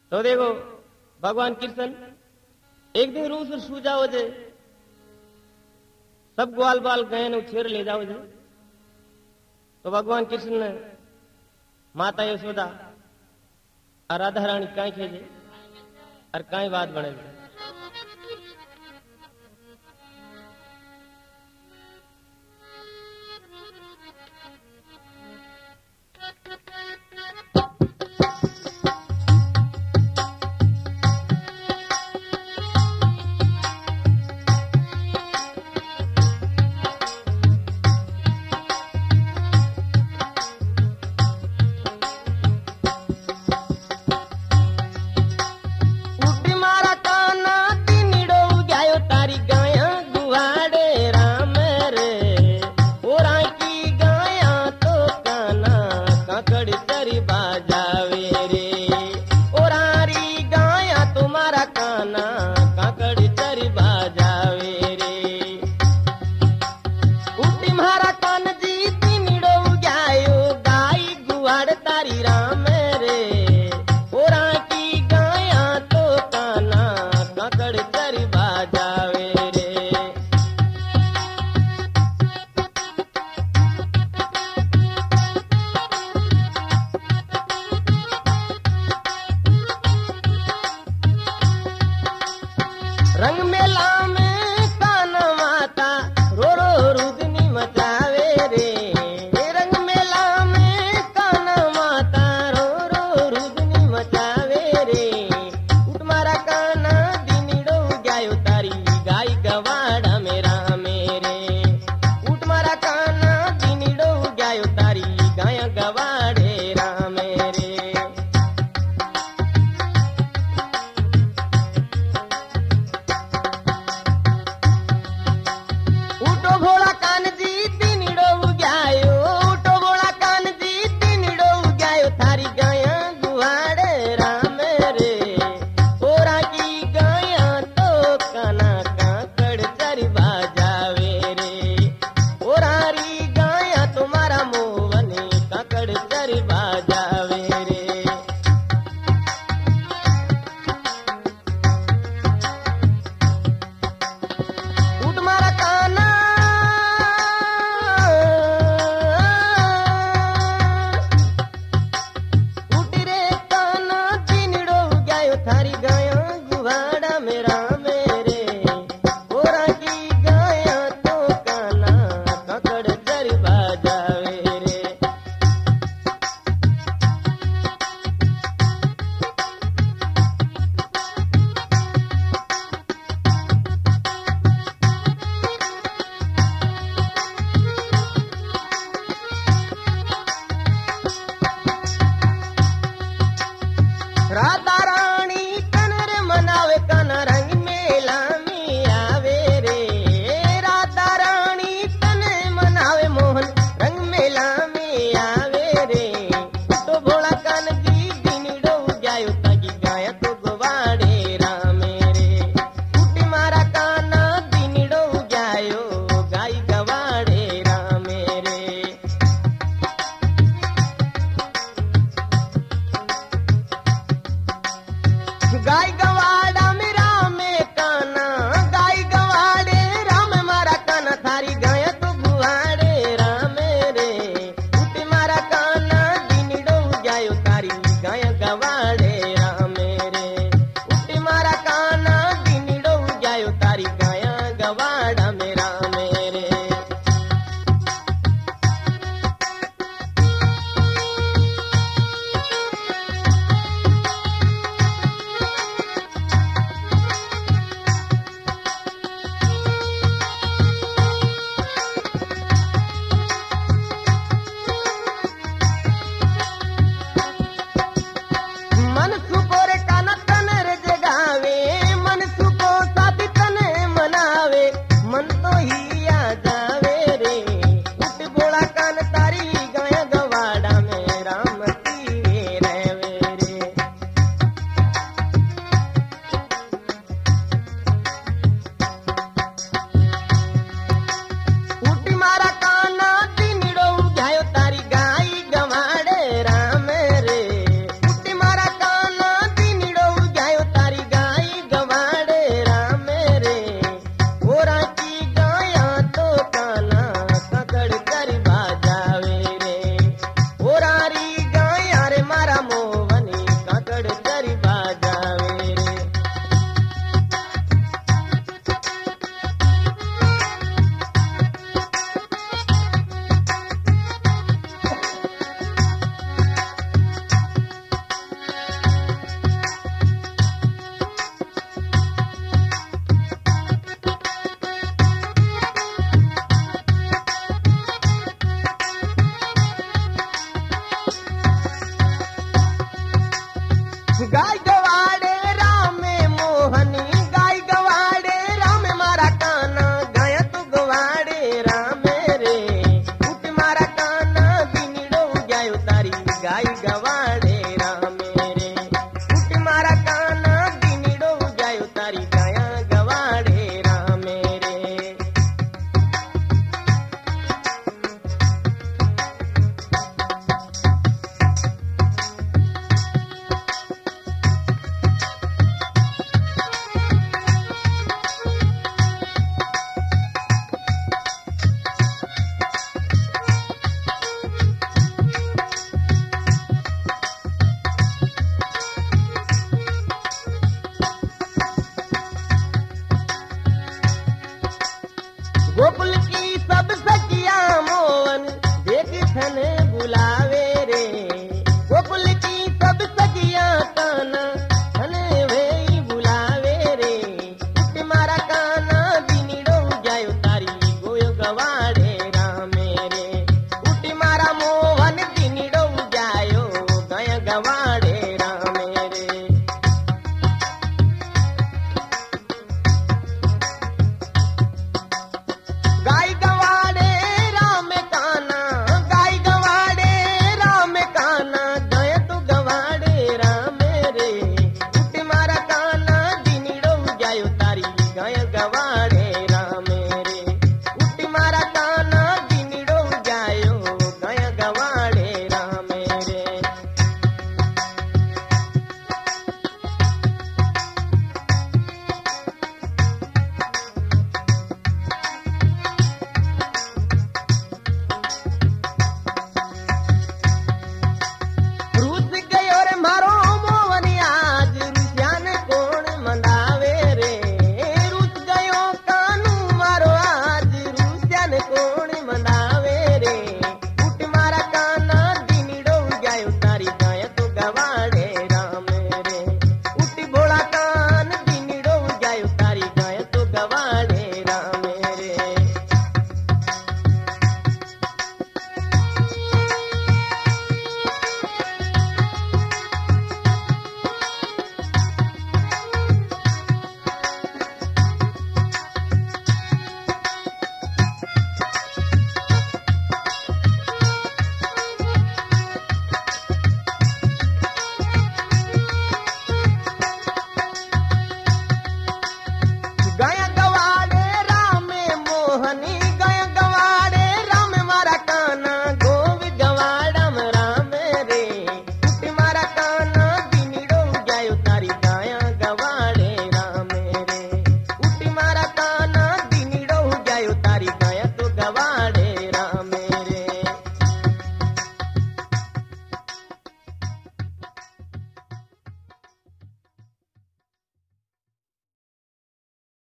तो देखो भगवान कृष्ण एक दिन रूस सू जाओ जे सब ग्वाल बाल गए न छेर ले जाओ जे। तो भगवान कृष्ण ने माता यशोदा और राधा रानी काई खेजे और काई बात बने जे। रंग मेला में काना माता रो रो रुदनी मचावे रे। रंग मेला में काना माता रो रो रुदनी मचावे रे। उठ मारा काना दिनिड़ो गायो तारी गाय गवाड़ा मेरा मेरे। उठ मारा काना दिनिड़ो गायो तारी गाय गवाड़े रा मेरे। राधा रानी कनर मनावे काना रंग मेला में आवे रे। राधा रानी कनर मनावे मोहन रंग मेला में आवे रे। तो भोला कान जी दिनिड़ो जायो तागी गाया तो गवाड़े राम रे। उठ मारा काना दिनिड़ो जायो गाय गवाड़े राम रे। गाय गवाड़ा में राम काना गाय गवाड़े राम मारा काना थारी गाय तो गुवाड़े राम रे। उठ मारा काना दिनिड़ो जायो तारी गाय गवाड़े राम रे। उठ मारा काना दिनिड़ो जायो तारी गाय गवाड़ा में राम रे। गाय दवाड़े